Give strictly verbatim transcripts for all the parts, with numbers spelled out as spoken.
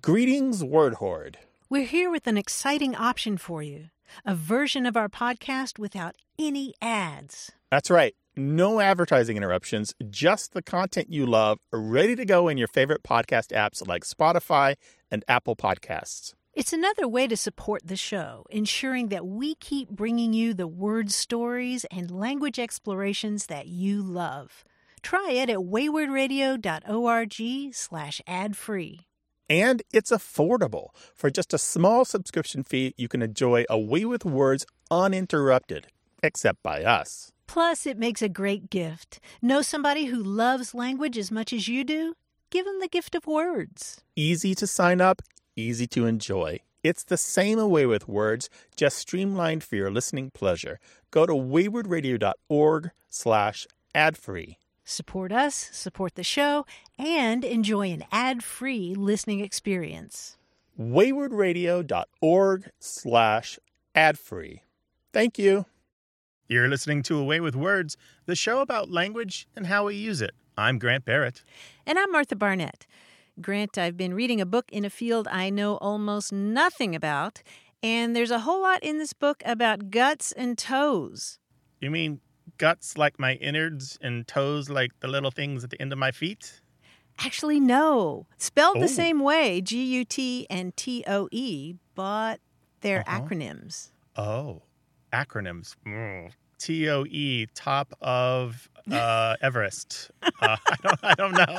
Greetings, Word Horde. We're here with an exciting option for you. A version of our podcast without any ads. That's right. No advertising interruptions, just the content you love, ready to go in your favorite podcast apps like Spotify and Apple Podcasts. It's another way to support the show, ensuring that we keep bringing you the word stories and language explorations that you love. Try it at waywardradio.org slash ad-free. And it's affordable. For just a small subscription fee, you can enjoy A Way with Words uninterrupted, except by us. Plus, it makes a great gift. Know somebody who loves language as much as you do? Give them the gift of words. Easy to sign up, easy to enjoy. It's the same A Way with Words, just streamlined for your listening pleasure. Go to waywardradio.org slash ad-free. Support us, support the show, and enjoy an ad-free listening experience. waywardradio.org slash ad-free. Thank you. You're listening to A Way with Words, the show about language and how we use it. I'm Grant Barrett. And I'm Martha Barnett. Grant, I've been reading a book in a field I know almost nothing about, and there's a whole lot in this book about guts and toes. You mean guts like my innards and toes like the little things at the end of my feet? Actually, no. Spelled Oh. the same way, G U T and T O E, but they're Uh-huh. acronyms. Oh, acronyms. Mm. T O E, top of uh, Everest. Uh, I don't. I don't know.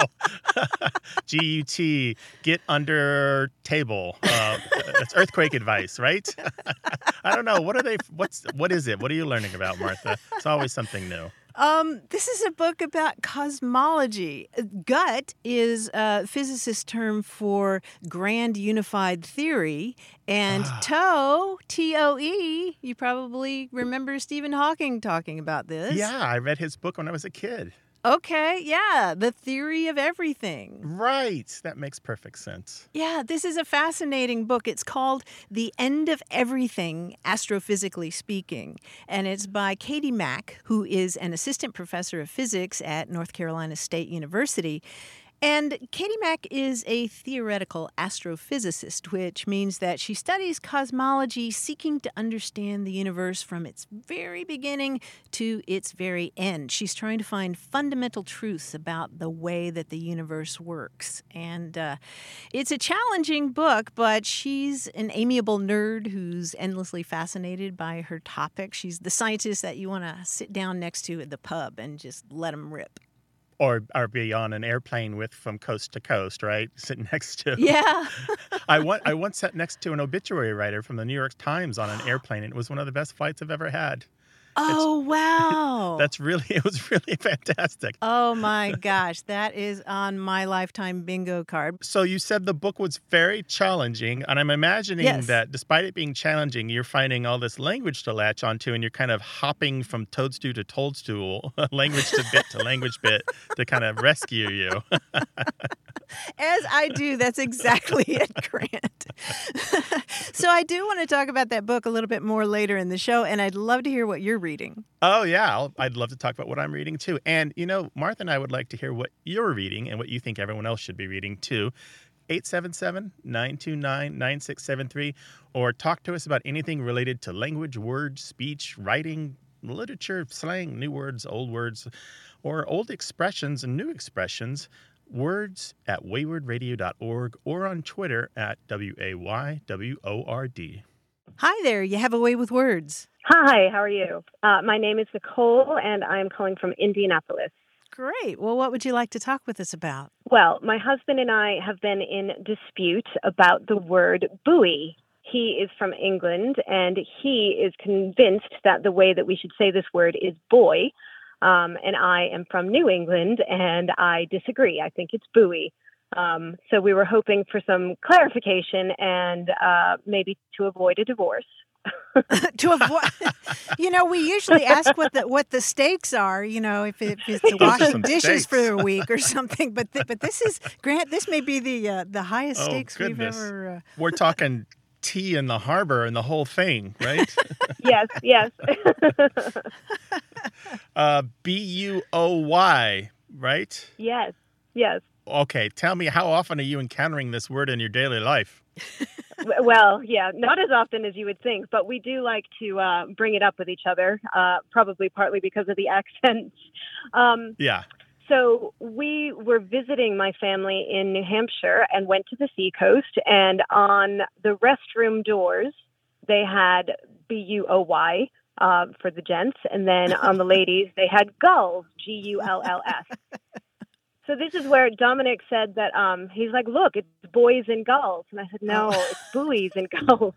G U T, get under table. Uh, that's earthquake advice, right? I don't know. What are they? What's what is it? What are you learning about, Martha? It's always something new. Um, this is a book about cosmology. Gut is a physicist's term for grand unified theory. And toe, T O E, you probably remember Stephen Hawking talking about this. Yeah, I read his book when I was a kid. Okay, yeah, the theory of everything. Right. That makes perfect sense. Yeah, this is a fascinating book. It's called The End of Everything, Astrophysically Speaking. And it's by Katie Mack, who is an assistant professor of physics at North Carolina State University. And Katie Mack is a theoretical astrophysicist, which means that she studies cosmology, seeking to understand the universe from its very beginning to its very end. She's trying to find fundamental truths about the way that the universe works. And uh, it's a challenging book, but she's an amiable nerd who's endlessly fascinated by her topic. She's the scientist that you want to sit down next to at the pub and just let them rip. Or, or be on an airplane with from coast to coast, right? Sitting next to. Yeah. I, want, I once sat next to an obituary writer from the New York Times on an airplane. And it was one of the best flights I've ever had. Oh, it's, wow. That's really, it was really fantastic. Oh, my gosh. That is on my lifetime bingo card. So you said the book was very challenging. And I'm imagining yes. that despite it being challenging, you're finding all this language to latch onto and you're kind of hopping from toadstool to toadstool, language to bit to language bit to kind of rescue you. As I do. That's exactly it, Grant. So I do want to talk about that book a little bit more later in the show, and I'd love to hear what you're reading. Oh, yeah. I'll, I'd love to talk about what I'm reading, too. And, you know, Martha and I would like to hear what you're reading and what you think everyone else should be reading, too. eight seven seven, nine two nine, nine six seven three, or talk to us about anything related to language, words, speech, writing, literature, slang, new words, old words, or old expressions and new expressions. Words at wayward radio dot org or on Twitter at W A Y W O R D. Hi there. You have a way with words. Hi, how are you? Uh, my name is Nicole, and I'm calling from Indianapolis. Great. Well, what would you like to talk with us about? Well, my husband and I have been in dispute about the word buoy. He is from England, and he is convinced that the way that we should say this word is boy. Um, and I am from New England, and I disagree. I think it's buoy. Um, so we were hoping for some clarification and uh, maybe to avoid a divorce. to avoid, you know, we usually ask what the what the stakes are. You know, if, it, if it's washing dishes stakes. for a week or something. But th- but this is Grant. This may be the uh, the highest Oh, stakes we've goodness. ever. Uh... We're talking tea in the harbor and the whole thing, right? Yes, yes. uh, B U O Y, right? Yes, yes. Okay, tell me, how often are you encountering this word in your daily life? Well, yeah, not as often as you would think, but we do like to uh, bring it up with each other, uh, probably partly because of the accents. Um, Yeah. so we were visiting my family in New Hampshire and went to the seacoast, and on the restroom doors, they had B U O Y uh, for the gents, and then on the ladies, they had gulls, G U L L S. So this is where Dominic said that um, he's like, look, it's boys and gulls. And I said, no, Oh. it's buoys and gulls.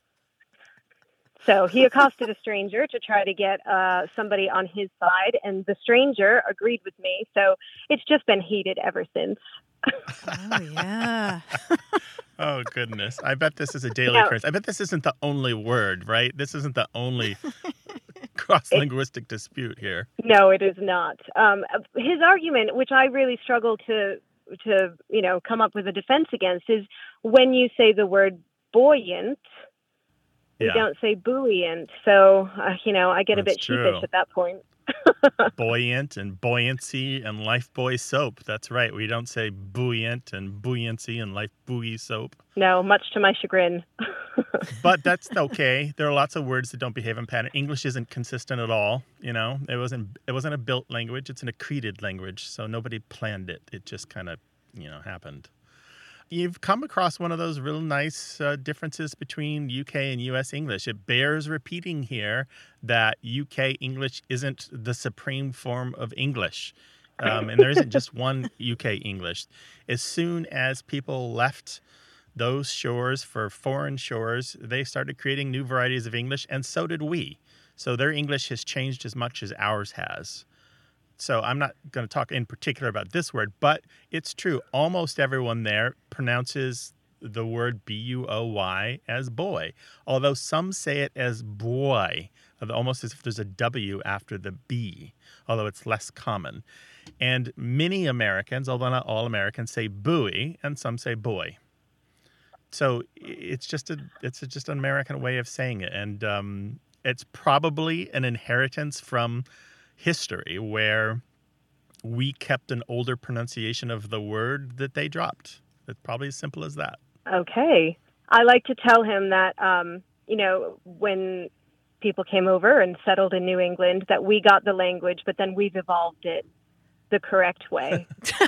So he accosted a stranger to try to get uh, somebody on his side, and the stranger agreed with me. So it's just been heated ever since. Oh, yeah. Oh, goodness. I bet this is a daily Now, occurrence. I bet this isn't the only word, right? This isn't the only cross-linguistic dispute here. no, it is not. Um, his argument, which I really struggle to, to you know, come up with a defense against, is when you say the word buoyant, we Yeah. don't say buoyant. So, uh, you know, I get a That's bit true. sheepish at that point. Buoyant and buoyancy and Lifebuoy soap. That's right. We don't say buoyant and buoyancy and Lifebuoy soap. No, much to my chagrin. But that's okay. There are lots of words that don't behave in pattern. English isn't consistent at all. You know, it wasn't. It wasn't a built language. It's an accreted language. So nobody planned it. It just kind of, you know, happened. You've come across one of those real nice uh, differences between U K and U S English. It bears repeating here that U K English isn't the supreme form of English. Um, and there isn't just one U K English. As soon as people left those shores for foreign shores, they started creating new varieties of English, and so did we. So their English has changed as much as ours has. So I'm not going to talk in particular about this word, but it's true. Almost everyone there pronounces the word B U O Y as boy, although some say it as boy, almost as if there's a W after the B, although it's less common. And many Americans, although not all Americans, say buoy, and some say boy. So it's just a it's a, just an American way of saying it, and um, it's probably an inheritance from history where we kept an older pronunciation of the word that they dropped. It's probably as simple as that. Okay. I like to tell him that, um, you know, when people came over and settled in New England, that we got the language, but then we've evolved it the correct way.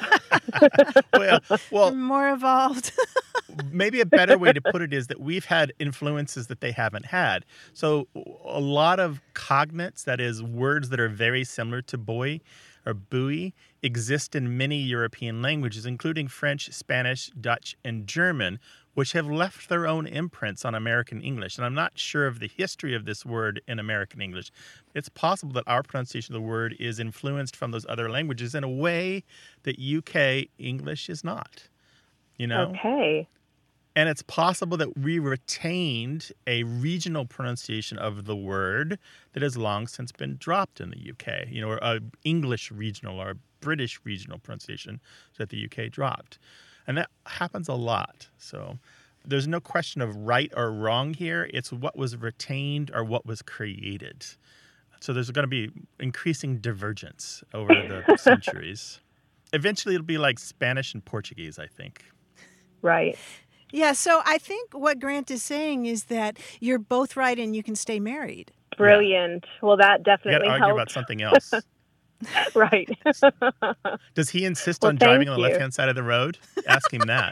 well, well, More evolved. maybe a better way to put it is that we've had influences that they haven't had. So a lot of cognates, that is words that are very similar to boy or buoy, exist in many European languages, including French, Spanish, Dutch, and German, which have left their own imprints on American English. And I'm not sure of the history of this word in American English. It's possible that our pronunciation of the word is influenced from those other languages in a way that U K English is not. You know? Okay. And it's possible that we retained a regional pronunciation of the word that has long since been dropped in the U K, you know, or a English regional or a British regional pronunciation that the U K dropped. And that happens a lot. So there's no question of right or wrong here. It's what was retained or what was created. So there's going to be increasing divergence over the centuries. Eventually, it'll be like Spanish and Portuguese, I think. Right. Yeah, so I think what Grant is saying is that you're both right and you can stay married. Brilliant. Yeah. Well, that You got definitely to argue helps. about something else. Right. Does he insist Well, on driving thank on the you. left-hand side of the road? Ask him that.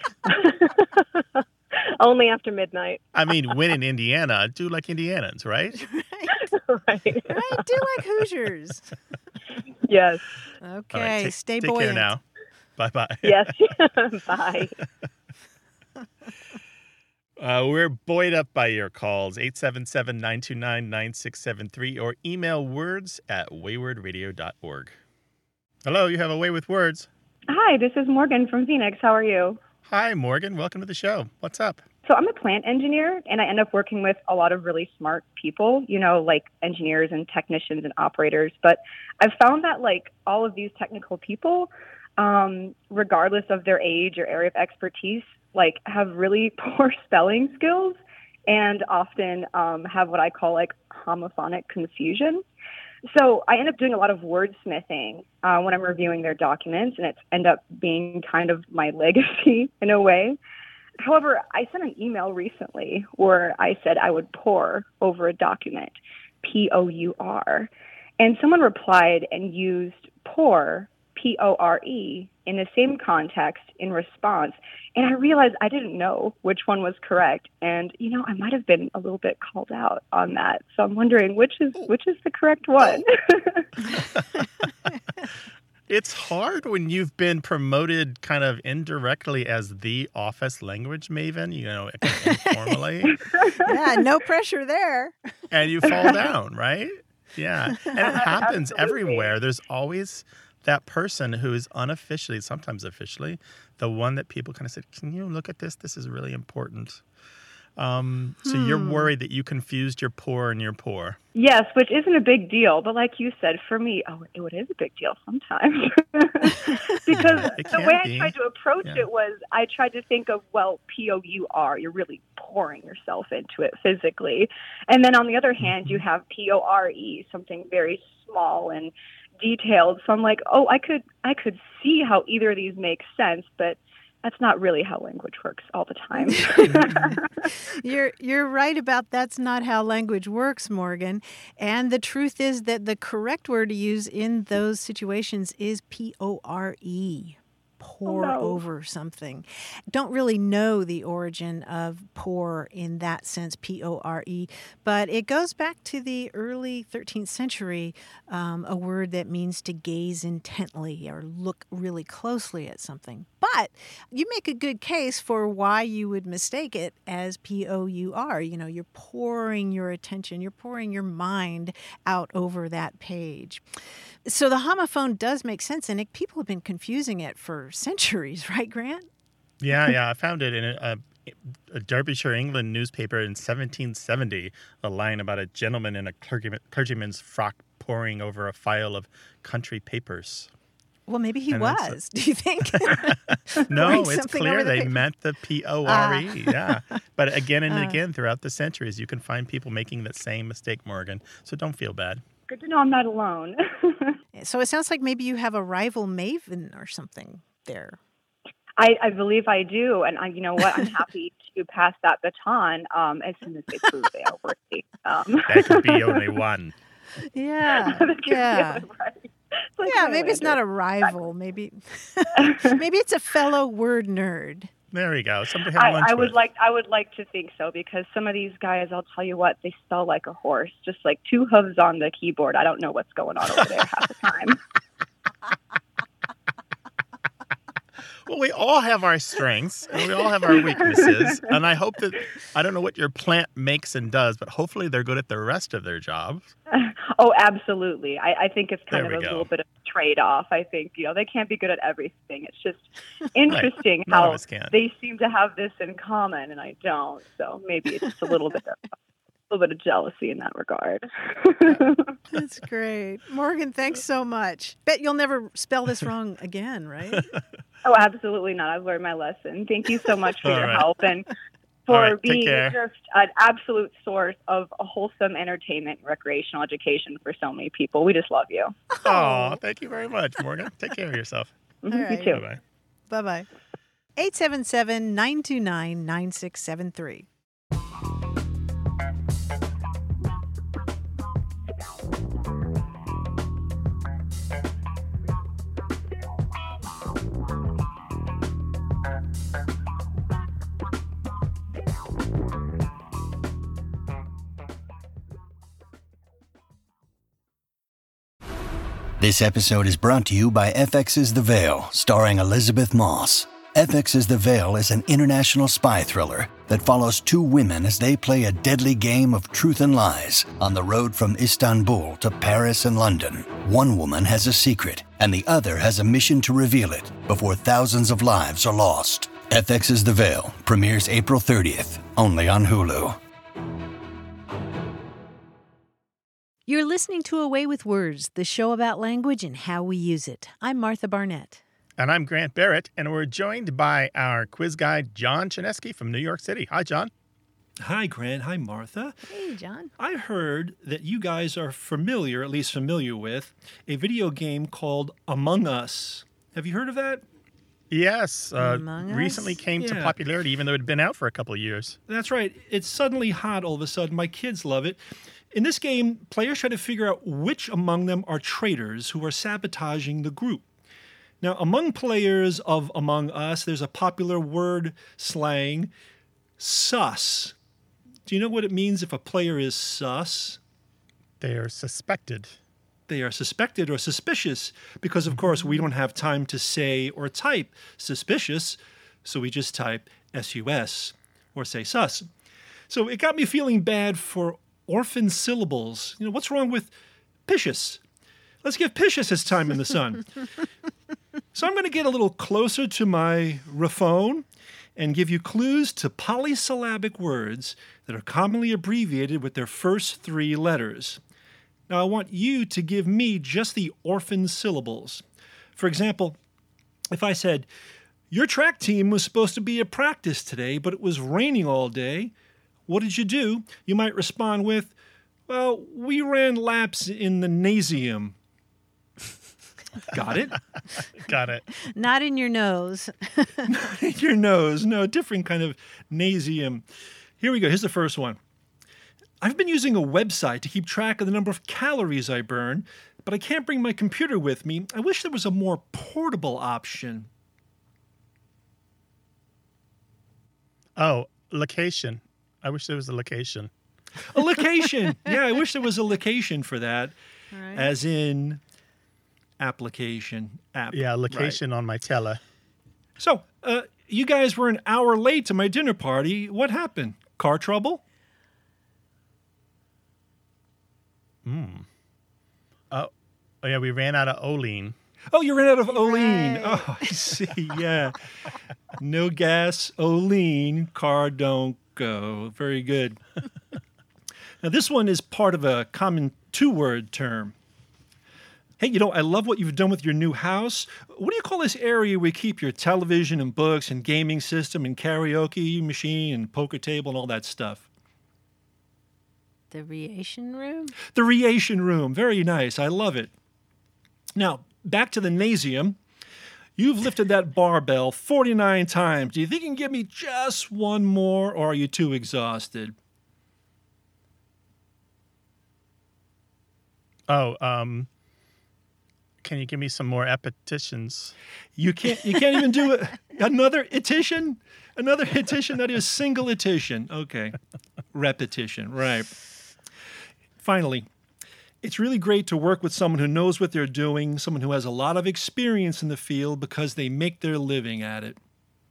Only after midnight. I mean, when in Indiana, do like Indianans, right? Right? Right. Right? Do like Hoosiers. Yes. Okay, All right, take, stay take buoyant. care now. Bye-bye. Yes. Bye. Uh, we're buoyed up by your calls, eight seven seven, nine two nine, nine six seven three, or email words at wayward radio dot org. Hello, you have a way with words. Hi, this is Morgan from Phoenix. How are you? Hi, Morgan. Welcome to the show. What's up? So I'm a plant engineer, and I end up working with a lot of really smart people, you know, like engineers and technicians and operators. But I've found that, like, all of these technical people, um, regardless of their age or area of expertise, like, have really poor spelling skills and often um, have what I call, like, homophonic confusion. So I end up doing a lot of wordsmithing uh, when I'm reviewing their documents, and it's end up being kind of my legacy in a way. However, I sent an email recently where I said I would pour over a document, P O U R, and someone replied and used pour, P O R E, in the same context in response. And I realized I didn't know which one was correct. And, you know, I might have been a little bit called out on that. So I'm wondering which is which is the correct one. It's hard when you've been promoted kind of indirectly as the office language maven, you know, informally. Yeah, no pressure there. And you fall down, right? Yeah. And it happens Absolutely. everywhere. There's always that person who is unofficially, sometimes officially, the one that people kind of said, can you look at this? This is really important. Um, so Hmm. you're worried that you confused your poor and your poor. Yes, which isn't a big deal. But like you said, for me, oh, it is a big deal sometimes. Because It the can way be. I tried to approach Yeah. it was I tried to think of, well, P O U R, you're really pouring yourself into it physically. And then on the other hand, you have P O R E, something very small and detailed. So I'm like, oh, I could I could see how either of these makes sense, but that's not really how language works all the time. You're you're right about that's not how language works, Morgan. And the truth is that the correct word to use in those situations is P O R E. Pour no. over something. Don't really know the origin of pour in that sense, P O R E, but it goes back to the early thirteenth century, um, a word that means to gaze intently or look really closely at something. But you make a good case for why you would mistake it as P O U R. You know, you're pouring your attention, you're pouring your mind out over that page. So the homophone does make sense, and it, people have been confusing it for centuries, right, Grant? Yeah, yeah. I found it in a, a Derbyshire, England newspaper in seventeen seventy, a line about a gentleman in a clergyman, clergyman's frock pouring over a file of country papers. Well, maybe he And that's was. Do you think? No, Pouring it's something clear over the they paper. meant the P O R E. Yeah. But again and Uh. again throughout the centuries, you can find people making that same mistake, Morgan. So don't feel bad. Good to know I'm not alone. So it sounds like maybe you have a rival maven or something there. I, I believe I do, and I, you know what? I'm happy to pass that baton um, as soon as they prove they are worthy. Um, There could be only one. Yeah, that could be yeah. right. It's like Yeah, maybe it's not a Highlander. rival. Maybe maybe it's a fellow word nerd. There we go. Somebody to have I, lunch I would with. like I would like to think so, because some of these guys, I'll tell you what, they spell like a horse, just like two hooves on the keyboard. I don't know what's going on over there half the time. Well, we all have our strengths and we all have our weaknesses. And I hope that, I don't know what your plant makes and does, but hopefully they're good at the rest of their jobs. Oh, absolutely. I, I think it's kind There of we a go. little bit of a trade-off. I think, you know, they can't be good at everything. It's just interesting None of how us can. they seem to have this in common, and I don't. So maybe it's just a little bit of a little bit of jealousy in that regard. That's great. Morgan, thanks so much. Bet you'll never spell this wrong again, right? Oh, absolutely not. I've learned my lesson. Thank you so much for All your right. help and All for right, take being care. just an absolute source of a wholesome entertainment and recreational education for so many people. We just love you. Oh, thank you very much, Morgan. Take care of yourself. Mhm, All You right. too. Bye-bye. Bye-bye. eight seven seven, nine two nine, nine six seven three. This episode is brought to you by F X's The Veil, starring Elizabeth Moss. F X's The Veil is an international spy thriller that follows two women as they play a deadly game of truth and lies on the road from Istanbul to Paris and London. One woman has a secret, and the other has a mission to reveal it before thousands of lives are lost. F X's The Veil premieres April thirtieth, only on Hulu. You're listening to Away with Words, the show about language and how we use it. I'm Martha Barnett. And I'm Grant Barrett, and we're joined by our quiz guide, John Chinesky from New York City. Hi, John. Hi, Grant. Hi, Martha. Hey, John. I heard that you guys are familiar, at least familiar with, a video game called Among Us. Have you heard of that? Yes. Uh, Among Us? recently came to Yeah. popularity, even though it had been out for a couple of years. That's right. It's suddenly hot all of a sudden. My kids love it. In this game, players try to figure out which among them are traitors who are sabotaging the group. Now, among players of Among Us, there's a popular word slang, sus. Do you know what it means if a player is sus? They are suspected. They are suspected or suspicious because, of course, we don't have time to say or type suspicious, so we just type S U S or say sus. So it got me feeling bad for orphan syllables. You know, what's wrong with picious? Let's give picious his time in the sun. So I'm going to get a little closer to my raphone and give you clues to polysyllabic words that are commonly abbreviated with their first three letters. Now, I want you to give me just the orphan syllables. For example, if I said, your track team was supposed to be at practice today, but it was raining all day, what did you do? You might respond with, well, we ran laps in the nasium. Got it? Got it. Not in your nose. In your nose. No, different kind of nasium. Here we go. Here's the first one. I've been using a website to keep track of the number of calories I burn, but I can't bring my computer with me. I wish there was a more portable option. Oh, location. I wish there was a location. A location. Yeah, I wish there was a location for that, All right. as in application. App. Yeah, location on my tele. So, uh, you guys were an hour late to my dinner party. What happened? Car trouble? Oh, yeah, we ran out of Olean. Oh, you ran out of Olean. Right. Oh, I see. Yeah. No gas, Olean, car don't go. Very good. Now, this one is part of a common two-word term. Hey, you know, I love what you've done with your new house. What do you call this area where you keep your television and books and gaming system and karaoke machine and poker table and all that stuff? The Reation Room? The Reation Room. Very nice. I love it. Now, back to the nasium. You've lifted that barbell forty-nine times. Do you think you can give me just one more, or are you too exhausted? Oh, um, can you give me some more repetitions? You can't. You can't even do a, another itition. Another itition. That is single itition. Okay, repetition. Right. Finally, it's really great to work with someone who knows what they're doing, someone who has a lot of experience in the field because they make their living at it.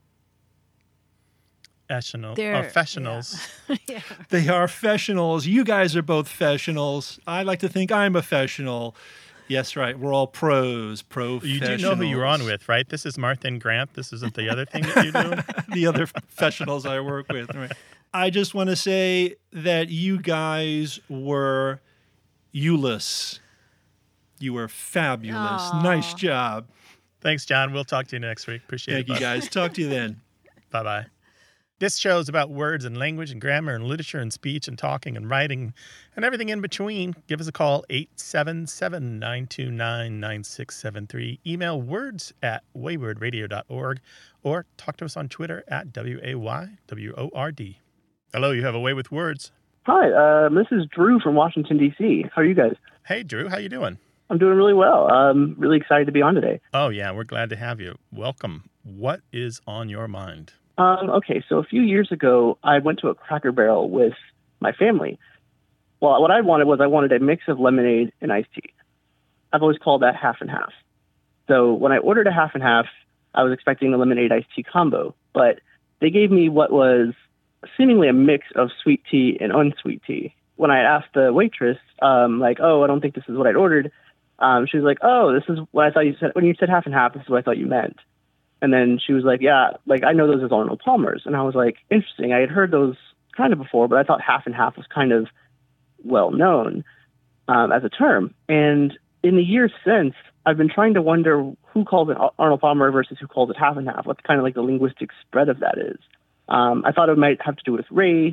Professional. They're- Professionals. Yeah. They are professionals. You guys are both professionals. I like to think I'm a professional. Yes, right. We're all pros, professionals. You do know who you're on with, right? This is Martha and Grant. This isn't the other thing that you're doing. The other professionals I work with. Right. I just want to say that you guys were Euless. You were fabulous. Aw. Nice job. Thanks, John. We'll talk to you next week. Appreciate Thank it. you, guys. Talk to you then. Bye bye. This show is about words and language and grammar and literature and speech and talking and writing and everything in between. Give us a call, eight seven seven, nine two nine, nine six seven three. Email words at wayward radio dot org or talk to us on Twitter at W A Y W O R D. Hello, you have a way with words. Hi, uh, this is Drew from Washington, D C How are you guys? Hey, Drew, how you doing? I'm doing really well. I'm really excited to be on today. Oh, yeah, we're glad to have you. Welcome. What is on your mind? Um, okay, so a few years ago, I went to a Cracker Barrel with my family. Well, what I wanted was I wanted a mix of lemonade and iced tea. I've always called that half and half. So when I ordered a half and half, I was expecting a lemonade iced tea combo, but they gave me what was seemingly a mix of sweet tea and unsweet tea. When I asked the waitress, um, like, oh, I don't think this is what I'd ordered, um, she was like, oh, this is what I thought you said. When you said half and half, this is what I thought you meant. And then she was like, yeah, like, I know those as Arnold Palmer's. And I was like, interesting. I had heard those kind of before, but I thought half and half was kind of well known um, as a term. And in the years since, I've been trying to wonder who calls it Arnold Palmer versus who calls it half and half, what kind of like the linguistic spread of that is. Um, I thought it might have to do with race,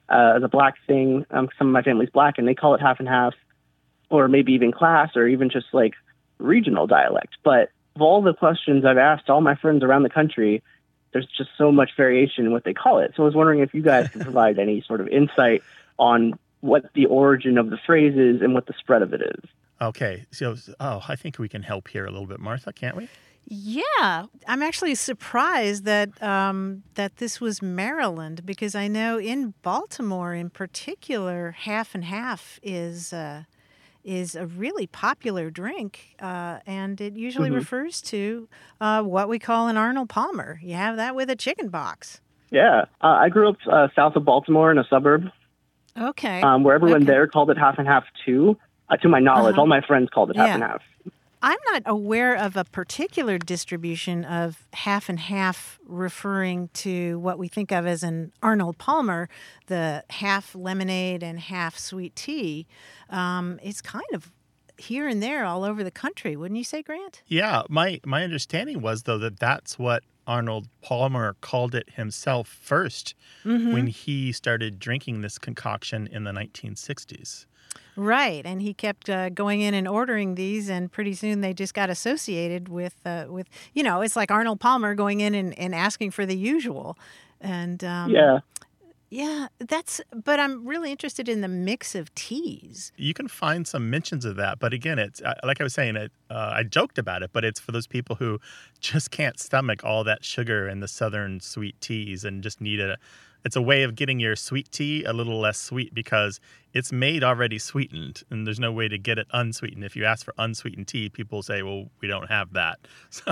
uh, as a black thing. Um, some of my family's black, and they call it half and half, or maybe even class, or even just like regional dialect. But of all the questions I've asked all my friends around the country, there's just so much variation in what they call it. So I was wondering if you guys could provide any sort of insight on what the origin of the phrase is and what the spread of it is. Okay. So, oh, I think we can help here a little bit, Martha, can't we? Yeah, I'm actually surprised that um, that this was Maryland, because I know in Baltimore in particular, half and half is uh, is a really popular drink, uh, and it usually Mm-hmm. refers to uh, what we call an Arnold Palmer. You have that with a chicken box. Yeah. Uh, I grew up uh, south of Baltimore in a suburb Okay. um, where everyone Okay. there called it half and half too. Uh, to my knowledge, Uh-huh. all my friends called it half Yeah. and half. I'm not aware of a particular distribution of half and half referring to what we think of as an Arnold Palmer, the half lemonade and half sweet tea. Um, it's kind of here and there all over the country, wouldn't you say, Grant? Yeah, my my understanding was though that that's what Arnold Palmer called it himself first Mm-hmm. when he started drinking this concoction in the nineteen sixties. Right, and he kept uh, going in and ordering these, and pretty soon they just got associated with, uh, with you know, it's like Arnold Palmer going in and, and asking for the usual. And um, Yeah. Yeah, that's, but I'm really interested in the mix of teas. You can find some mentions of that, but again, it's uh, like I was saying, it. Uh, I joked about it, but it's for those people who just can't stomach all that sugar and the southern sweet teas, and just need a. It's a way of getting your sweet tea a little less sweet because it's made already sweetened, and there's no way to get it unsweetened. If you ask for unsweetened tea, people say, "Well, we don't have that." So,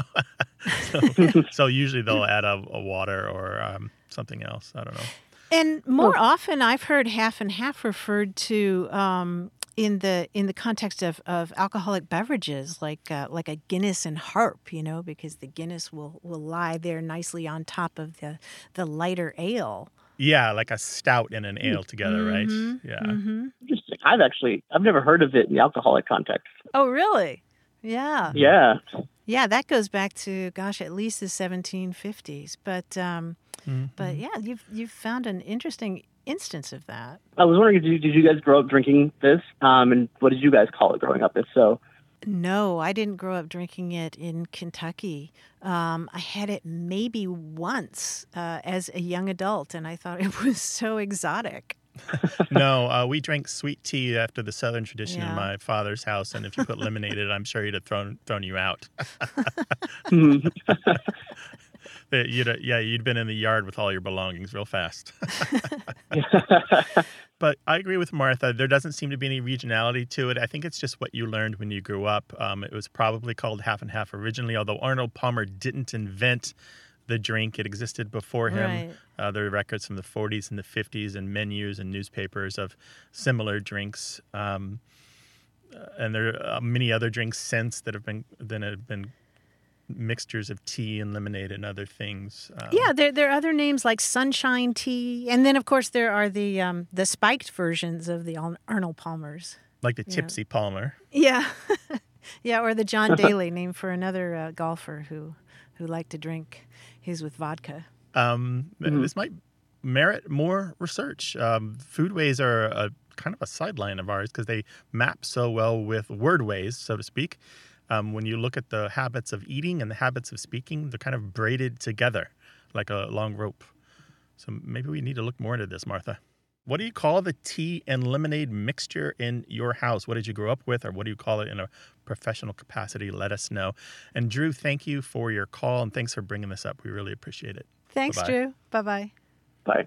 so, so usually they'll add a, a water or um, something else. I don't know. And more often, I've heard half and half referred to um, in the in the context of, of alcoholic beverages, like uh, like a Guinness and Harp, you know, because the Guinness will, will lie there nicely on top of the the lighter ale. Yeah, like a stout and an ale together, right? Yeah. Mm-hmm. Interesting. I've actually, I've never heard of it in the alcoholic context. Oh, really? Yeah. Yeah. Yeah, that goes back to, gosh, at least the seventeen fifties. But um, Mm-hmm. but yeah, you've you've found an interesting instance of that. I was wondering, did you, did you guys grow up drinking this? Um, and what did you guys call it growing up, if so? No, I didn't grow up drinking it in Kentucky. Um, I had it maybe once uh, as a young adult, and I thought it was so exotic. No, uh, we drank sweet tea after the Southern tradition in Yeah. my father's house, and if you put lemonade in it, I'm sure he'd have thrown thrown you out. That you'd, uh, yeah, you'd been in the yard with all your belongings real fast. But I agree with Martha. There doesn't seem to be any regionality to it. I think it's just what you learned when you grew up. Um, it was probably called half and half originally, although Arnold Palmer didn't invent the drink. It existed before him. Right. Uh, there are records from the forties and the fifties and menus and newspapers of similar drinks. Um, uh, and there are uh, many other drinks since that have been that have been mixtures of tea and lemonade and other things. Um, Yeah, there there are other names like Sunshine Tea, and then of course there are the um, the spiked versions of the Ar- Arnold Palmers. like the Yeah. Tipsy Palmer. Yeah, yeah, or the John Daly, named for another uh, golfer who who liked to drink his with vodka. Um, Mhm. This might merit more research. Um, foodways are a kind of a sideline of ours because they map so well with wordways, so to speak. Um, when you look at the habits of eating and the habits of speaking, they're kind of braided together like a long rope. So maybe we need to look more into this, Martha. What do you call the tea and lemonade mixture in your house? What did you grow up with, or what do you call it in a professional capacity? Let us know. And Drew, thank you for your call, and thanks for bringing this up. We really appreciate it. Thanks, Bye-bye. Drew. Bye bye. Bye.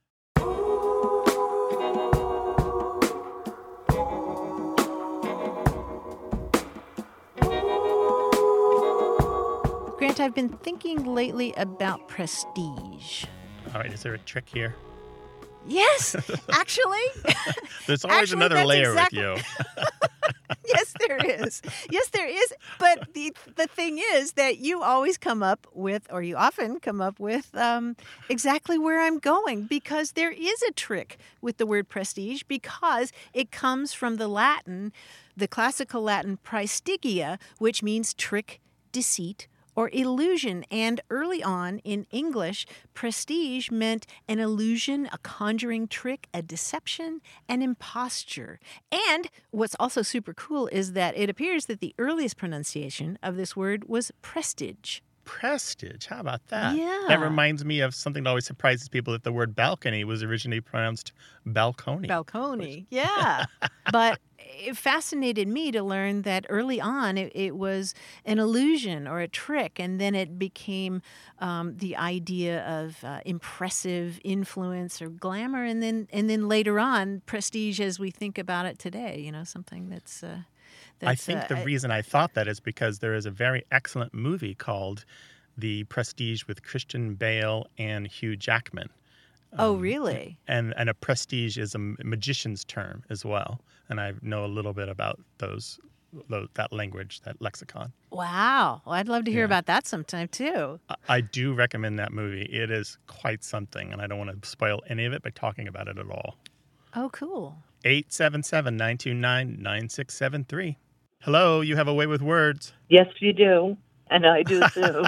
Grant, I've been thinking lately about prestige. All right, is there a trick here? Yes, actually. There's always Actually, another that's layer exactly- with you. Yes, there is. Yes, there is. But the the thing is that you always come up with, or you often come up with, um, exactly where I'm going, because there is a trick with the word prestige, because it comes from the Latin, the classical Latin praestigia, which means trick, deceit, or illusion. And early on in English, prestige meant an illusion, a conjuring trick, a deception, an imposture. And what's also super cool is that it appears that the earliest pronunciation of this word was prestige. Prestige. How about that? Yeah. That reminds me of something that always surprises people, that the word balcony was originally pronounced balcony. Balcony, yeah. But it fascinated me to learn that early on it, it was an illusion or a trick, and then it became um, the idea of uh, impressive influence or glamour, and then and then later on, prestige as we think about it today, you know, something that's... Uh, I think uh, the reason I thought that is because there is a very excellent movie called The Prestige with Christian Bale and Hugh Jackman. Oh, really? And and a prestige is a magician's term as well. And I know a little bit about those, those that language, that lexicon. Wow. Well, I'd love to hear Yeah. about that sometime, too. I, I do recommend that movie. It is quite something, and I don't want to spoil any of it by talking about it at all. Oh, cool. eight seven seven, nine two nine, nine six seven three. Hello, you have a way with words. Yes, you do. And I do too.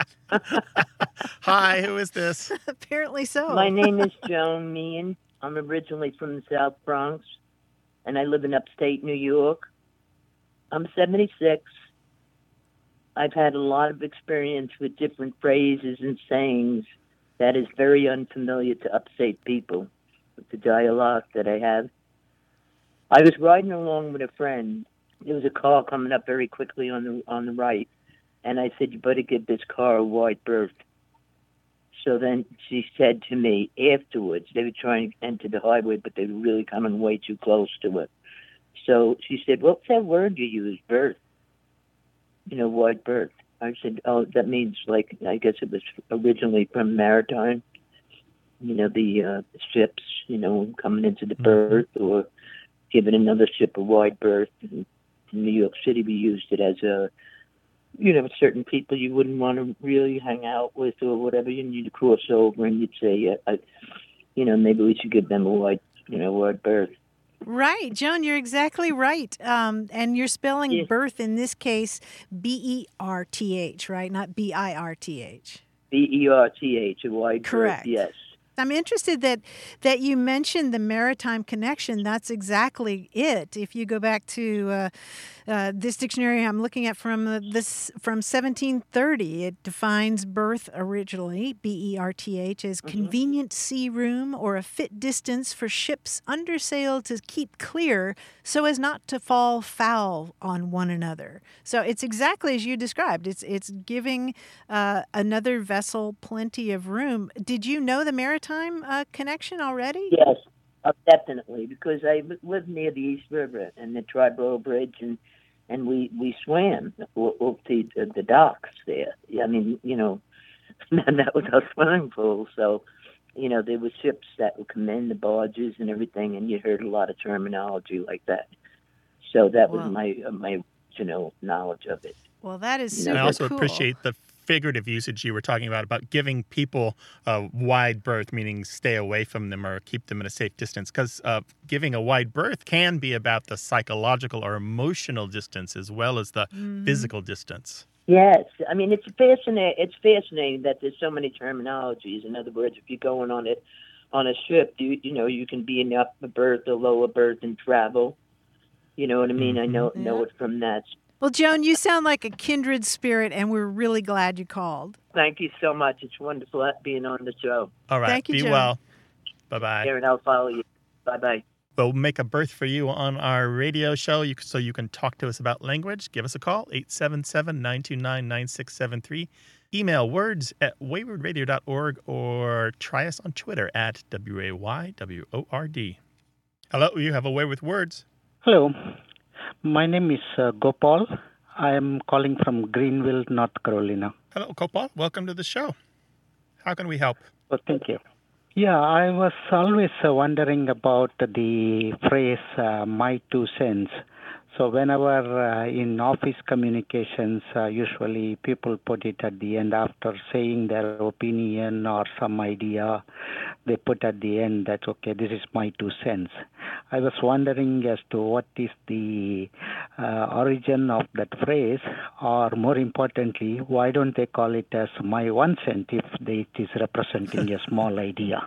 Hi, who is this? Apparently so. My name is Joan Meehan. I'm originally from the South Bronx, and I live in upstate New York. I'm seventy-six. I've had a lot of experience with different phrases and sayings that is very unfamiliar to upstate people, with the dialect that I have. I was riding along with a friend. There was a car coming up very quickly on the on the right, and I said, "You better give this car a wide berth." So then she said to me afterwards, they were trying to enter the highway, but they were really coming way too close to it. So she said, "What's that word you use, berth? You know, wide berth." I said, "Oh, that means, like, I guess it was originally from maritime, you know, the uh, ships, you know, coming into the berth, or giving another ship a wide berth." And in New York City, we used it as a, you know, certain people you wouldn't want to really hang out with or whatever. You need to cross over, and you'd say, uh, I, you know, maybe we should give them a wide, you know, wide berth. Right, Joan, you're exactly right. Um, and you're spelling Yeah. birth in this case B E R T H, right? Not B I R T H. B E R T H, a wide Correct. berth, yes. I'm interested that that you mentioned the maritime connection. That's exactly it. If you go back to uh, uh, this dictionary I'm looking at from uh, this from seventeen thirty, it defines berth originally, B E R T H, as convenient sea room or a fit distance for ships under sail to keep clear so as not to fall foul on one another. So it's exactly as you described. It's it's giving uh, another vessel plenty of room. Did you know the maritime uh, connection already? Yes, uh, definitely, because I lived near the East River and the Triborough Bridge, and and we, we swam off the, the docks there. I mean, you know, and that was our swimming pool. So, you know, there were ships that would come in, the barges and everything, and you heard a lot of terminology like that. So that was Wow. my uh, my you know knowledge of it. Well, that is You super know, I also cool. appreciate the figurative usage you were talking about, about giving people a wide berth, meaning stay away from them or keep them at a safe distance. Because uh, giving a wide berth can be about the psychological or emotional distance as well as the Mhm. physical distance. Yes, I mean it's fascinating. It's fascinating that there's so many terminologies. In other words, if you're going on it on a ship, you you know you can be in the upper berth, the lower berth, and travel. You know what I mean? I know know Yeah. it from that. Well, Joan, you sound like a kindred spirit, and we're really glad you called. Thank you so much. It's wonderful being on the show. All right. Thank you, Be Joan. well. Bye-bye. Here, and I'll follow you. Bye bye. We'll make a berth for you on our radio show you, so you can talk to us about language. Give us a call, eight seven seven, nine two nine, nine six seven three. Email words at wayward radio dot org or try us on Twitter at W A Y W O R D. Hello, you have a way with words. Hello, my name is uh, Gopal. I am calling from Greenville, North Carolina. Hello, Gopal. Welcome to the show. How can we help? Oh, thank you. Yeah, I was always uh, wondering about the phrase uh, "my two cents." So whenever uh, in office communications, uh, usually people put it at the end after saying their opinion or some idea. They put at the end that, okay, this is my two cents. I was wondering as to what is the uh, origin of that phrase, or more importantly, why don't they call it as my one cent if they, it is representing a small idea?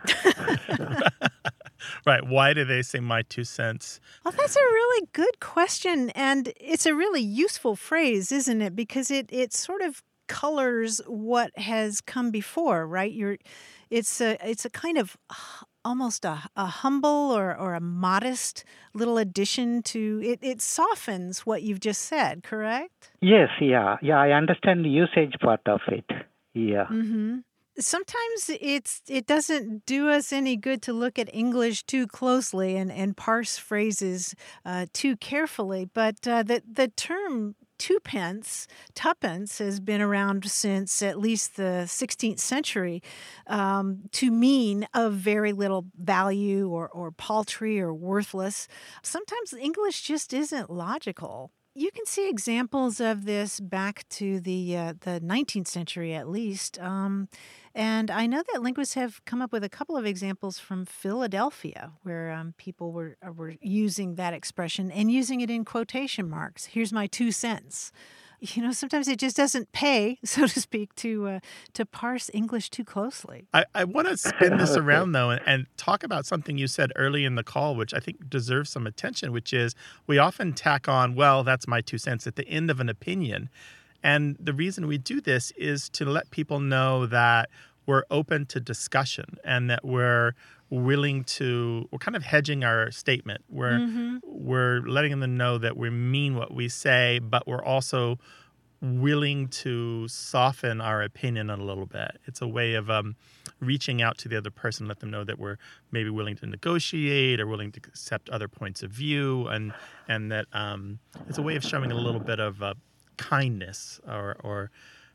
Right. Why do they say my two cents? Well, that's a really good question. And it's a really useful phrase, isn't it? Because it, it sort of colors what has come before, right? You're, it's a, it's a kind of almost a, a humble or, or a modest little addition to it. It softens what you've just said, correct? Yes, yeah. Yeah, I understand the usage part of it. Yeah. Mm-hmm. Sometimes it's it doesn't do us any good to look at English too closely and, and parse phrases uh, too carefully. But uh, the, the term twopence, tuppence, has been around since at least the sixteenth century um, to mean of very little value or, or paltry or worthless. Sometimes English just isn't logical. You can see examples of this back to the uh, the nineteenth century at least. Um, and I know that linguists have come up with a couple of examples from Philadelphia where um, people were, were using that expression and using it in quotation marks. Here's my two cents. You know, sometimes it just doesn't pay, so to speak, to uh, to parse English too closely. I, I want to spin this around, though, and, and talk about something you said early in the call, which I think deserves some attention, which is we often tack on, well, that's my two cents at the end of an opinion. And the reason we do this is to let people know that we're open to discussion and that we're willing to, we're kind of hedging our statement. We're mm-hmm. we're letting them know that we mean what we say, but we're also willing to soften our opinion a little bit. It's a way of um, reaching out to the other person, let them know that we're maybe willing to negotiate or willing to accept other points of view, and and that um, it's a way of showing a little bit of uh, kindness or or.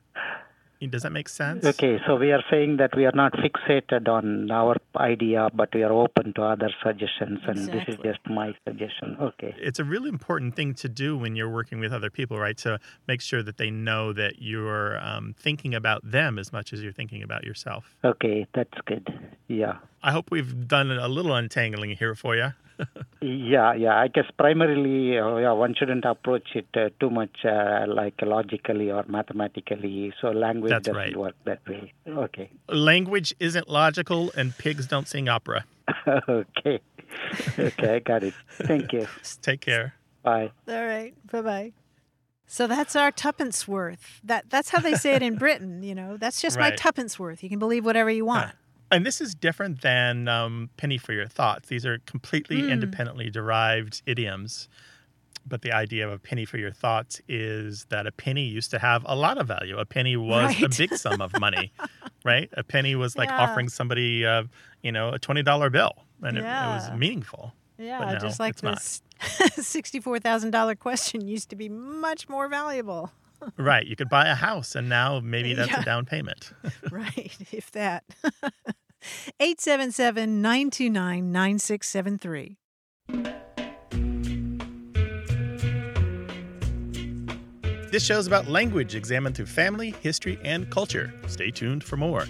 Does that make sense? Okay, so we are saying that we are not fixated on our idea, but we are open to other suggestions, and exactly. This is just my suggestion. Okay. It's a really important thing to do when you're working with other people, right? To make sure that they know that you're um, thinking about them as much as you're thinking about yourself. Okay, that's good. Yeah. I hope we've done a little untangling here for you. yeah, yeah. I guess primarily, uh, yeah, one shouldn't approach it uh, too much uh, like logically or mathematically. So language That's doesn't right. work that way. Okay. Language isn't logical, and pigs don't sing opera. okay. Okay, I got it. Thank you. Take care. Bye. All right. Bye-bye. So that's our tuppence worth. That that's how they say it in Britain. You know, that's just right. my tuppence worth. You can believe whatever you want. Huh. And this is different than um, penny for your thoughts. These are completely mm. independently derived idioms. But the idea of a penny for your thoughts is that a penny used to have a lot of value. A penny was right. a big sum of money, right? A penny was like yeah. offering somebody, uh, you know, a twenty dollar bill, and yeah. it, it was meaningful. Yeah, but no, just like this sixty-four thousand dollars question used to be much more valuable. Right. You could buy a house, and now maybe that's yeah. a down payment. Right, if that. eight seven seven, nine two nine, nine six seven three. This show's about language examined through family, history, and culture. Stay tuned for more.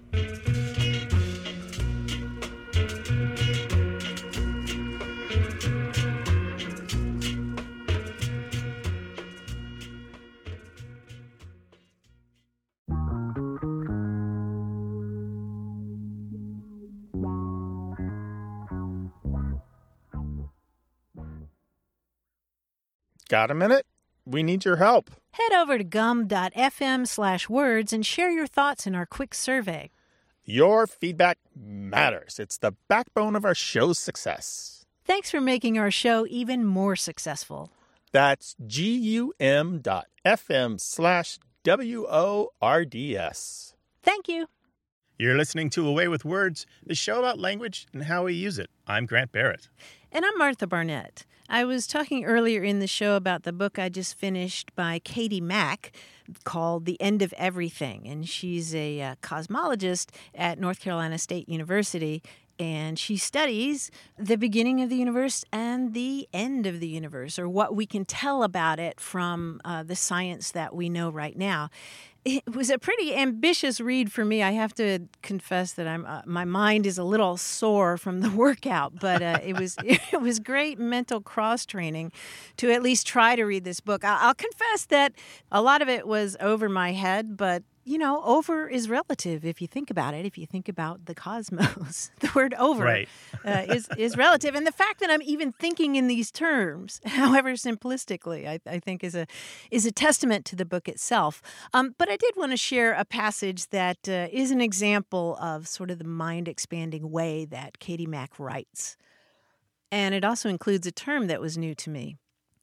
Got a minute? We need your help. Head over to gum.fm slash words and share your thoughts in our quick survey. Your feedback matters. It's the backbone of our show's success. Thanks for making our show even more successful. That's gum dot fm slash W O R D S. Thank you. You're listening to Away with Words, the show about language and how we use it. I'm Grant Barrett. And I'm Martha Barnett. I was talking earlier in the show about the book I just finished by Katie Mack called The End of Everything. And she's a uh, cosmologist at North Carolina State University. And she studies the beginning of the universe and the end of the universe, or what we can tell about it from uh, the science that we know right now. It was a pretty ambitious read for me. I have to confess that I'm uh, my mind is a little sore from the workout, but uh, it was it was great mental cross training to at least try to read this book. I- I'll confess that a lot of it was over my head, but you know, over is relative if you think about it. If you think about the cosmos, the word over Right. uh, is is relative, and the fact that I'm even thinking in these terms, however simplistically, I, I think is a is a testament to the book itself. Um, but I did want to share a passage that uh, is an example of sort of the mind expanding way that Katie Mack writes, and it also includes a term that was new to me.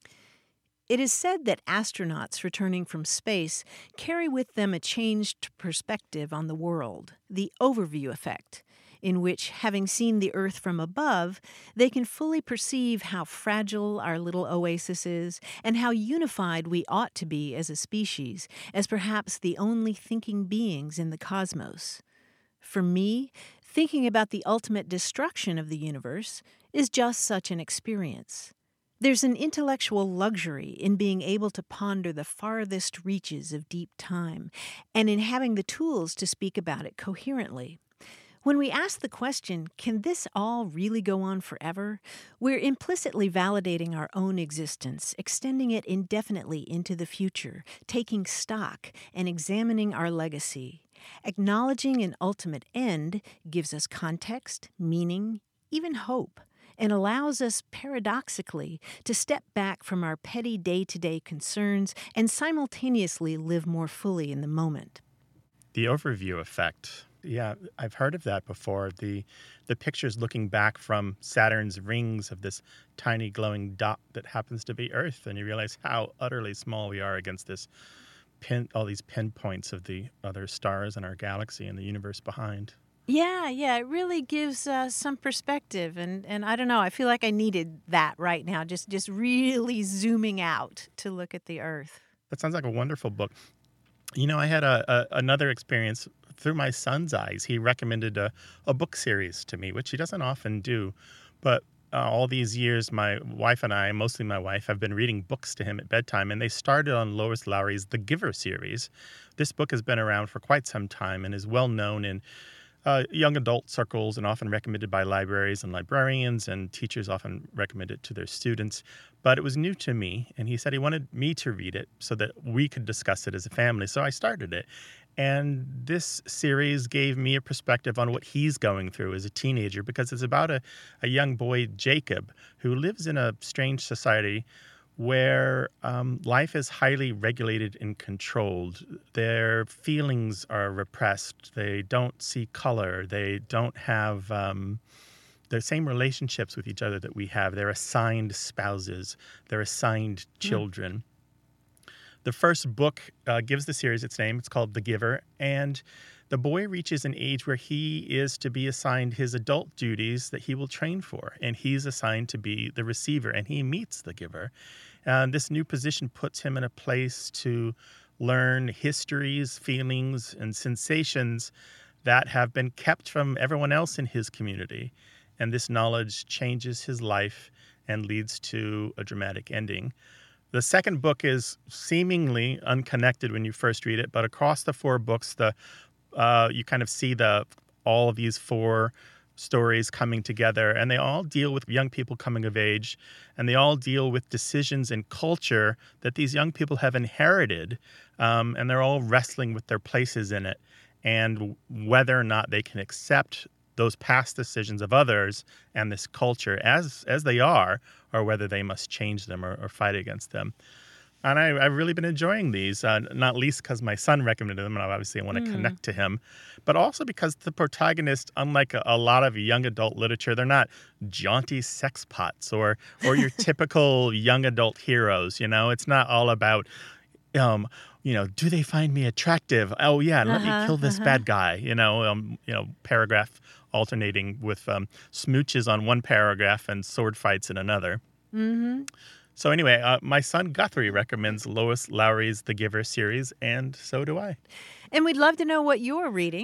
It is said that astronauts returning from space carry with them a changed perspective on the world, the overview effect, in which, having seen the Earth from above, they can fully perceive how fragile our little oasis is and how unified we ought to be as a species, as perhaps the only thinking beings in the cosmos. For me, thinking about the ultimate destruction of the universe is just such an experience. There's an intellectual luxury in being able to ponder the farthest reaches of deep time, and in having the tools to speak about it coherently. When we ask the question, can this all really go on forever? We're implicitly validating our own existence, extending it indefinitely into the future, taking stock, and examining our legacy. Acknowledging an ultimate end gives us context, meaning, even hope, and allows us, paradoxically, to step back from our petty day-to-day concerns and simultaneously live more fully in the moment. The overview effect. Yeah, I've heard of that before. The the pictures looking back from Saturn's rings of this tiny glowing dot that happens to be Earth, and you realize how utterly small we are against this pin, all these pinpoints of the other stars in our galaxy and the universe behind. Yeah, yeah, it really gives uh, some perspective, and, and I don't know, I feel like I needed that right now, just just really zooming out to look at the Earth. That sounds like a wonderful book. You know, I had a, a another experience through my son's eyes. He recommended a, a book series to me, which he doesn't often do, but uh, all these years, my wife and I, mostly my wife, have been reading books to him at bedtime, and they started on Lois Lowry's The Giver series. This book has been around for quite some time and is well known in Uh, young adult circles and often recommended by libraries and librarians, and teachers often recommend it to their students. But it was new to me, and he said he wanted me to read it so that we could discuss it as a family. So I started it. And this series gave me a perspective on what he's going through as a teenager, because it's about a, a young boy, Jacob, who lives in a strange society where um, life is highly regulated and controlled. Their feelings are repressed. They don't see color. They don't have um, the same relationships with each other that we have. They're assigned spouses. They're assigned children. Mm. The first book uh, gives the series its name. It's called The Giver. And the boy reaches an age where he is to be assigned his adult duties that he will train for. And he's assigned to be the receiver, and he meets the giver. And this new position puts him in a place to learn histories, feelings, and sensations that have been kept from everyone else in his community. And this knowledge changes his life and leads to a dramatic ending. The second book is seemingly unconnected when you first read it, but across the four books, the uh, you kind of see the all of these four stories coming together, and they all deal with young people coming of age, and they all deal with decisions and culture that these young people have inherited, um, and they're all wrestling with their places in it and whether or not they can accept those past decisions of others and this culture as as they are, or whether they must change them or, or fight against them. And I, I've really been enjoying these, uh, not least because my son recommended them, and obviously I want to mm. connect to him, but also because the protagonists, unlike a, a lot of young adult literature, they're not jaunty sexpots or or your typical young adult heroes. You know, it's not all about, um, you know, do they find me attractive? Oh yeah, let uh-huh, me kill this uh-huh. bad guy. You know, um, you know, paragraph alternating with um, smooches on one paragraph and sword fights in another. Mm-hmm. So anyway, uh, my son Guthrie recommends Lois Lowry's The Giver series, and so do I. And we'd love to know what you're reading.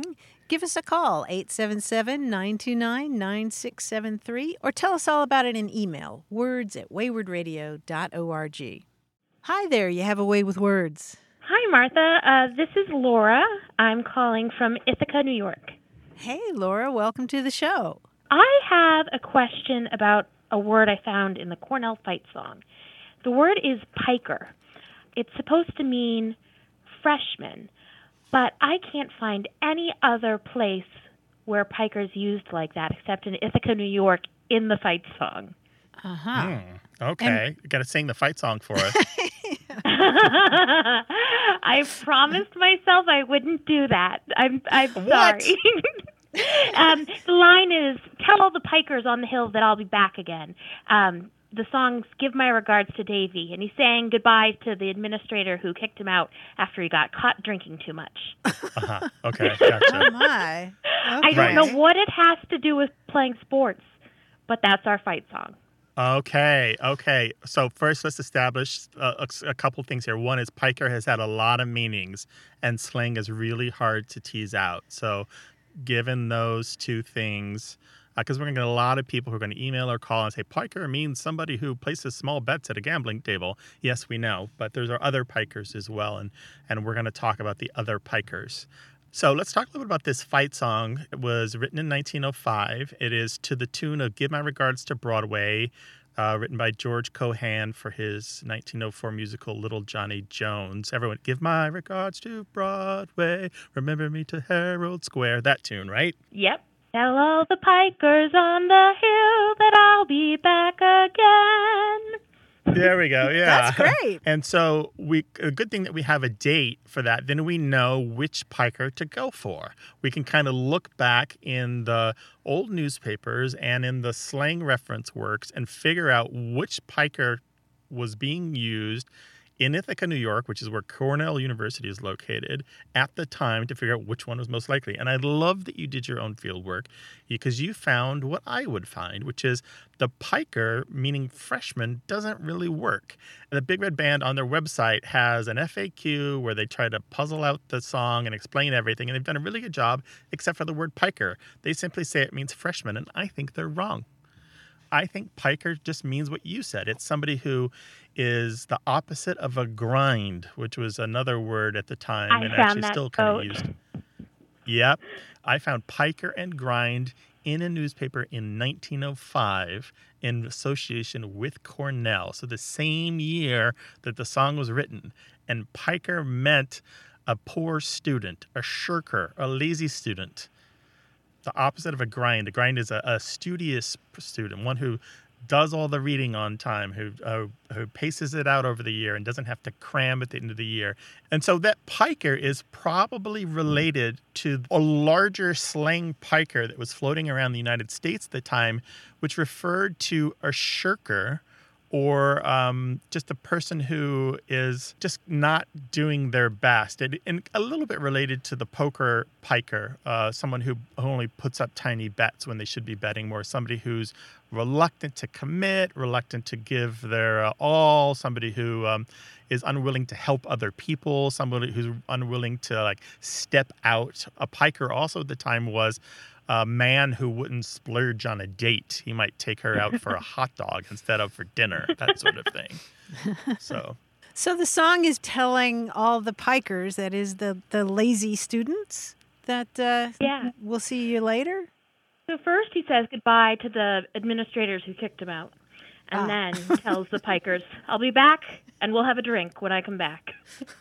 give us a call, eight seven seven, nine two nine, nine six seven three, or tell us all about it in email, words at wayward radio dot org. Hi there, you have a way with words. Hi, Martha. Uh, this is Laura. I'm calling from Ithaca, New York. Hey, Laura, welcome to the show. I have a question about a word I found in the Cornell Fight Song. The word is piker. It's supposed to mean freshman, but I can't find any other place where piker's used like that except in Ithaca, New York, in the fight song. Uh-huh. Mm, okay. You got to sing the fight song for us. I promised myself I wouldn't do that. I'm, I'm What? sorry. um, the line is, tell all the pikers on the hill that I'll be back again. Um, the song's Give My Regards to Davy, and he's saying goodbye to the administrator who kicked him out after he got caught drinking too much. Uh-huh. Okay, Oh, gotcha. my. I don't Right. know what it has to do with playing sports, but that's our fight song. Okay, okay. So first, let's establish uh, a, a couple things here. One is piker has had a lot of meanings, and slang is really hard to tease out. So given those two things, because we're going to get a lot of people who are going to email or call and say, piker means somebody who places small bets at a gambling table. Yes, we know, but there's are other pikers as well, and, and we're going to talk about the other pikers. So let's talk a little bit about this fight song. It was written in nineteen oh five. It is to the tune of Give My Regards to Broadway, uh, written by George Cohan for his nineteen oh four musical Little Johnny Jones. Everyone, give my regards to Broadway, remember me to Herald Square. That tune, right? Yep. Tell all the pikers on the hill that I'll be back again. There we go. Yeah. That's great. And so we a good thing that we have a date for that. Then we know which piker to go for. We can kind of look back in the old newspapers and in the slang reference works and figure out which piker was being used in Ithaca, New York, which is where Cornell University is located, at the time to figure out which one was most likely. And I love that you did your own field work because you found what I would find, which is the piker, meaning freshman, doesn't really work. And the Big Red Band on their website has an F A Q where they try to puzzle out the song and explain everything, and they've done a really good job, except for the word piker. They simply say it means freshman, and I think they're wrong. I think piker just means what you said. It's somebody who is the opposite of a grind, which was another word at the time I and found actually that still kind of quote. used. Yep. I found piker and grind in a newspaper in nineteen oh five in association with Cornell. So the same year that the song was written. And piker meant a poor student, a shirker, a lazy student. The opposite of a grind. A grind is a, a studious student, one who does all the reading on time, who uh, who paces it out over the year and doesn't have to cram at the end of the year. And so that piker is probably related to a larger slang piker that was floating around the United States at the time, which referred to a shirker or um, just a person who is just not doing their best. And, and a little bit related to the poker piker, uh, someone who only puts up tiny bets when they should be betting more, somebody who's reluctant to commit, reluctant to give their uh, all, somebody who um, is unwilling to help other people, somebody who's unwilling to like step out. A piker also at the time was a man who wouldn't splurge on a date. He might take her out for a hot dog instead of for dinner, that sort of thing. So, So the song is telling all the pikers, that is the, the lazy students, that uh, Yeah. we'll see you later. So first he says goodbye to the administrators who kicked him out. And Ah. then tells the pikers, I'll be back and we'll have a drink when I come back.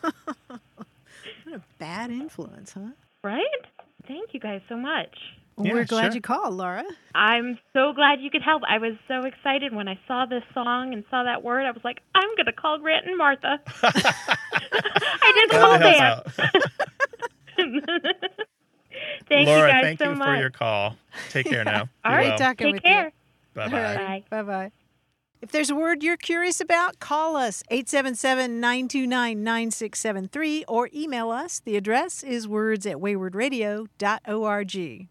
What a bad influence, huh? Right? Thank you guys so much. Well, Yeah, we're glad sure. you called, Laura. I'm so glad you could help. I was so excited when I saw this song and saw that word. I was like, I'm going to call Grant and Martha. I did the whole That helps dance. out. Thank Laura, you guys thank so you much. for your call. Take care now. All Be right, well. talking Take with care. Bye-bye. Bye. Bye-bye. If there's a word you're curious about, call us, eight seven seven, nine two nine, nine six seven three, or email us. The address is words at wayward radio dot org.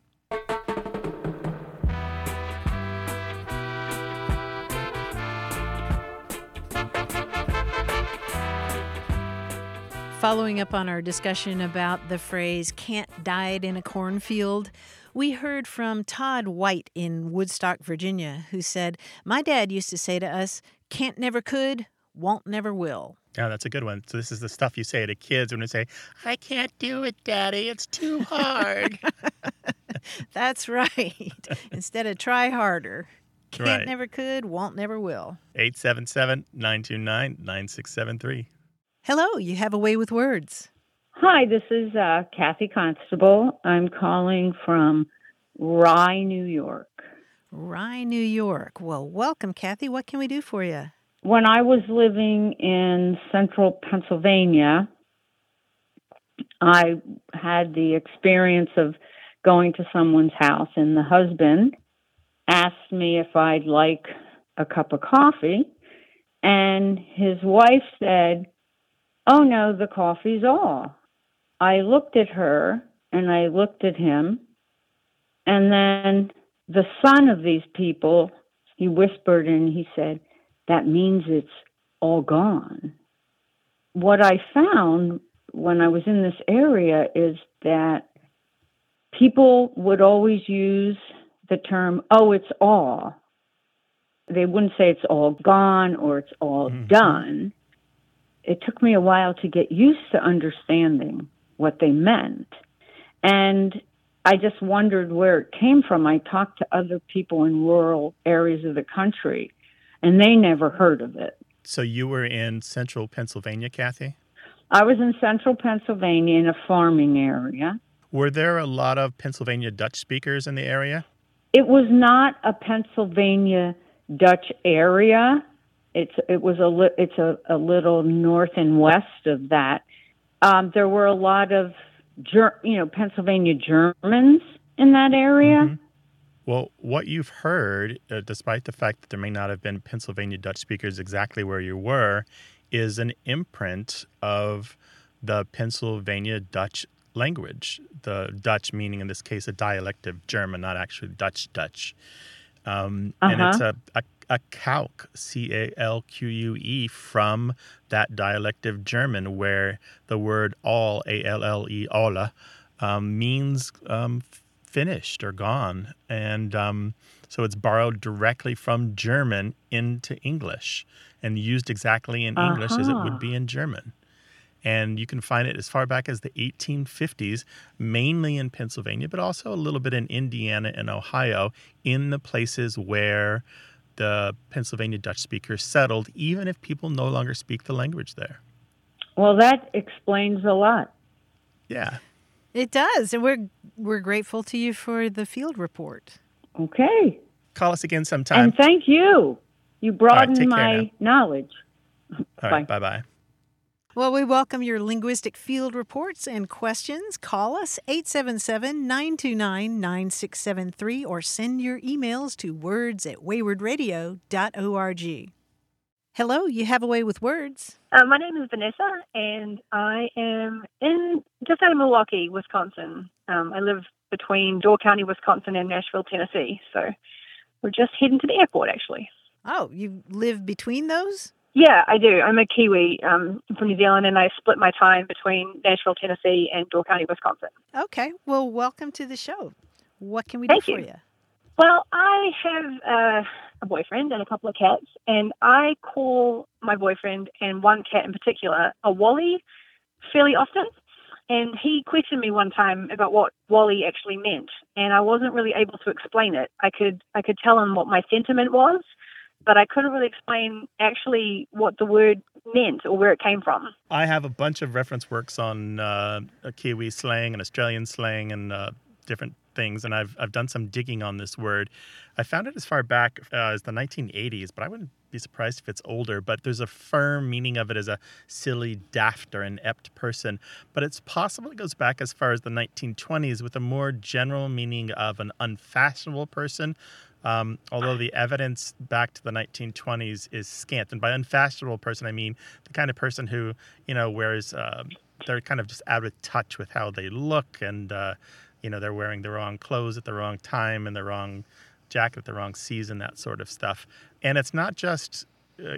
Following up on our discussion about the phrase "can't died in a cornfield," we heard from Todd White in Woodstock, Virginia, who said, "My dad used to say to us, 'Can't never could, won't never will.'" Yeah, that's a good one. So this is the stuff you say to kids when they say, "I can't do it, Daddy. It's too hard." That's right. Instead of try harder. Can't Right. never could, won't never will. eight seven seven, nine two nine, nine six seven three. Hello, you have a way with words. Hi, this is uh, Kathy Constable. I'm calling from Rye, New York. Rye, New York. Well, welcome, Kathy. What can we do for you? When I was living in central Pennsylvania, I had the experience of going to someone's house, and the husband asked me if I'd like a cup of coffee, and his wife said, "Oh, no, the coffee's all." I looked at her, and I looked at him, and then the son of these people, he whispered and he said, "That means it's all gone." What I found when I was in this area is that people would always use the term, "oh, it's all." They wouldn't say it's all gone or it's all mm-hmm. done. It took me a while to get used to understanding what they meant. And I just wondered where it came from. I talked to other people in rural areas of the country, and they never heard of it. So you were in central Pennsylvania, Kathy? I was in central Pennsylvania in a farming area. Were there a lot of Pennsylvania Dutch speakers in the area? It was not a Pennsylvania Dutch area. It's it was a li- it's a, a little north and west of that. Um, there were a lot of Ger- you know Pennsylvania Germans in that area. Mm-hmm. Well, what you've heard, uh, despite the fact that there may not have been Pennsylvania Dutch speakers exactly where you were, is an imprint of the Pennsylvania Dutch language. The Dutch meaning, in this case, a dialect of German, not actually Dutch Dutch. Um, uh-huh. And it's a, a, a calque, C A L Q U E, from that dialect of German, where the word all, A L L E, alle, um, means um, finished or gone. And um, so it's borrowed directly from German into English and used exactly in English uh-huh. as it would be in German. And you can find it as far back as the eighteen fifties, mainly in Pennsylvania, but also a little bit in Indiana and Ohio, in the places where the Pennsylvania Dutch speakers settled, even if people no longer speak the language there. Well, that explains a lot. Yeah. It does. And we're we're grateful to you for the field report. Okay. Call us again sometime. And thank you. You broadened right, my knowledge. All Bye. right, bye-bye. Well, we welcome your linguistic field reports and questions. Call us eight seven seven, nine two nine, nine six seven three or send your emails to words at wayward radio dot org. Hello, you have a way with words. Uh, my name is Vanessa, and I am in just out of Milwaukee, Wisconsin. Um, I live between Door County, Wisconsin, and Nashville, Tennessee. So we're just heading to the airport, actually. Oh, you live between those? Yeah, I do. I'm a Kiwi um, from New Zealand, and I split my time between Nashville, Tennessee, and Door County, Wisconsin. Okay. Well, welcome to the show. What can we do Thank for you. you? Well, I have uh, a boyfriend and a couple of cats, and I call my boyfriend and one cat in particular a Wally fairly often. And he questioned me one time about what Wally actually meant, and I wasn't really able to explain it. I could I could tell him what my sentiment was, but I couldn't really explain actually what the word meant or where it came from. I have a bunch of reference works on uh, Kiwi slang and Australian slang and uh, different things, and I've I've done some digging on this word. I found it as far back uh, as the nineteen eighties, but I wouldn't be surprised if it's older. But there's a firm meaning of it as a silly, daft, or inept person. But it's possible it goes back as far as the nineteen twenties with a more general meaning of an unfashionable person. Um, although the evidence back to the nineteen twenties is scant. And by unfashionable person, I mean the kind of person who, you know, wears, uh, they're kind of just out of touch with how they look. And, uh, you know, they're wearing the wrong clothes at the wrong time and the wrong jacket at the wrong season, that sort of stuff. And it's not just uh,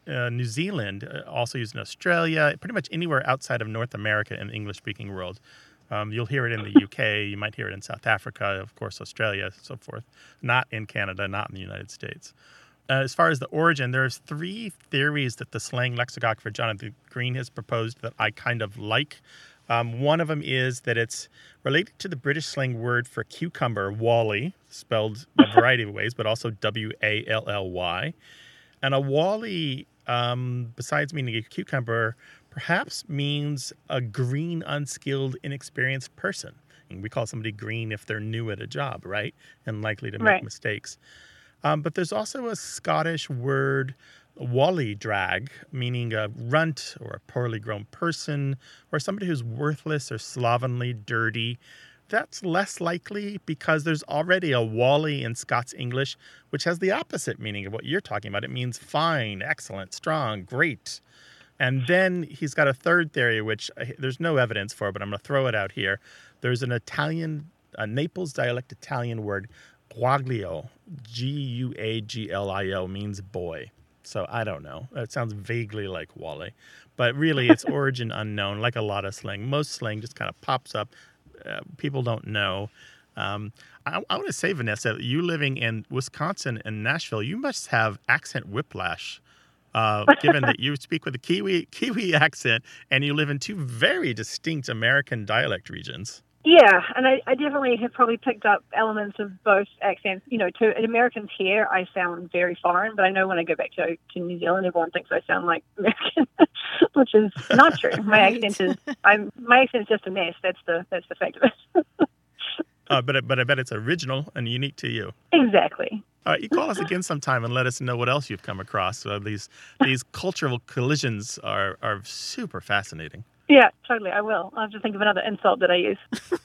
uh, New Zealand, uh, also used in Australia, pretty much anywhere outside of North America in the English-speaking world. Um, you'll hear it in the U K. You might hear it in South Africa, of course, Australia, so forth. Not in Canada, not in the United States. Uh, as far as the origin, there's three theories that the slang lexicographer Jonathan Green has proposed that I kind of like. Um, one of them is that it's related to the British slang word for cucumber, wally, spelled a variety of ways, but also W A L L Y. And a wally, um, besides meaning a cucumber, perhaps means a green, unskilled, inexperienced person. And we call somebody green if they're new at a job, right? And likely to make Right. mistakes. Um, but there's also a Scottish word, wally drag, meaning a runt or a poorly grown person or somebody who's worthless or slovenly, dirty. That's less likely because there's already a wally in Scots English, which has the opposite meaning of what you're talking about. It means fine, excellent, strong, great. And then he's got a third theory, which uh, there's no evidence for, but I'm going to throw it out here. There's an Italian, a Naples dialect Italian word, guaglio, G U A G L I O, means boy. So I don't know. It sounds vaguely like Wally. But really, it's origin unknown, like a lot of slang. Most slang just kind of pops up. Uh, people don't know. Um, I, I want to say, Vanessa, you living in Wisconsin and Nashville, you must have accent whiplash, uh, given that you speak with a Kiwi Kiwi accent and you live in two very distinct American dialect regions. Yeah, and I, I definitely have probably picked up elements of both accents. You know, to Americans here, I sound very foreign, but I know when I go back to, to New Zealand, everyone thinks I sound like American, which is not true. My Right. accent is I'm my accent's just a mess. That's the that's the fact of it. Uh, but, but I bet it's original and unique to you. Exactly. All right, you call us again sometime and let us know what else you've come across. Uh, these these cultural collisions are, are super fascinating. Yeah, totally. I will. I'll have to think of another insult that I use.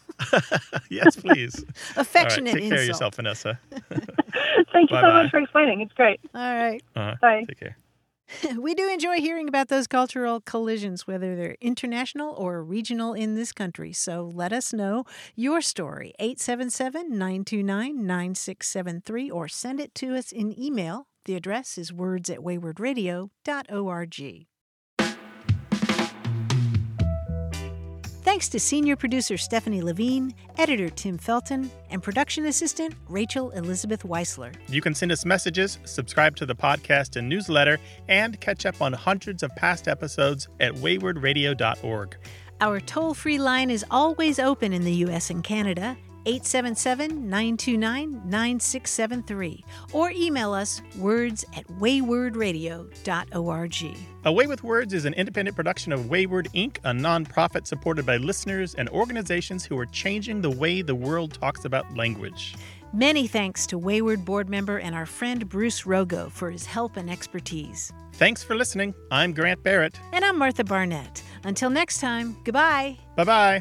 Yes, please. Affectionate All right, take care of insult. yourself, Vanessa. Thank you so Bye-bye. much for explaining. It's great. All right. Uh-huh. Bye. Take care. We do enjoy hearing about those cultural collisions, whether they're international or regional in this country. So let us know your story, eight seven seven, nine two nine, nine six seven three, or send it to us in email. The address is words at wayward radio dot org. Thanks to senior producer Stephanie Levine, editor Tim Felton, and production assistant Rachel Elizabeth Weisler. You can send us messages, subscribe to the podcast and newsletter, and catch up on hundreds of past episodes at wayward radio dot org. Our toll-free line is always open in the U S and Canada, eight seven seven, nine two nine, nine six seven three, or email us words at wayward radio dot org. A Way with Words is an independent production of Wayward Incorporated, a nonprofit supported by listeners and organizations who are changing the way the world talks about language. Many thanks to Wayward board member and our friend Bruce Rogo for his help and expertise. Thanks for listening. I'm Grant Barrett. And I'm Martha Barnett. Until next time, goodbye. Bye-bye.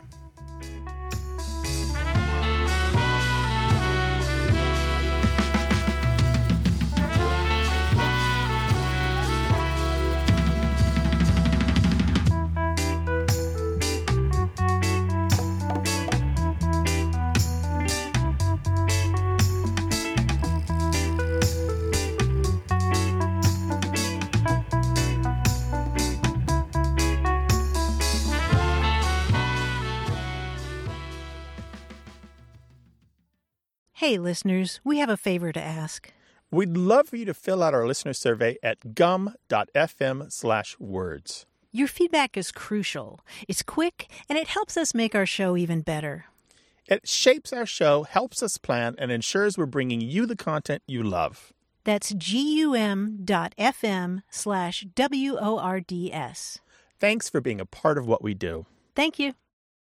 Hey, listeners, we have a favor to ask. We'd love for you to fill out our listener survey at gum.fm slash words. Your feedback is crucial. It's quick, and it helps us make our show even better. It shapes our show, helps us plan, and ensures we're bringing you the content you love. That's gum.fm slash W O R D S. Thanks for being a part of what we do. Thank you.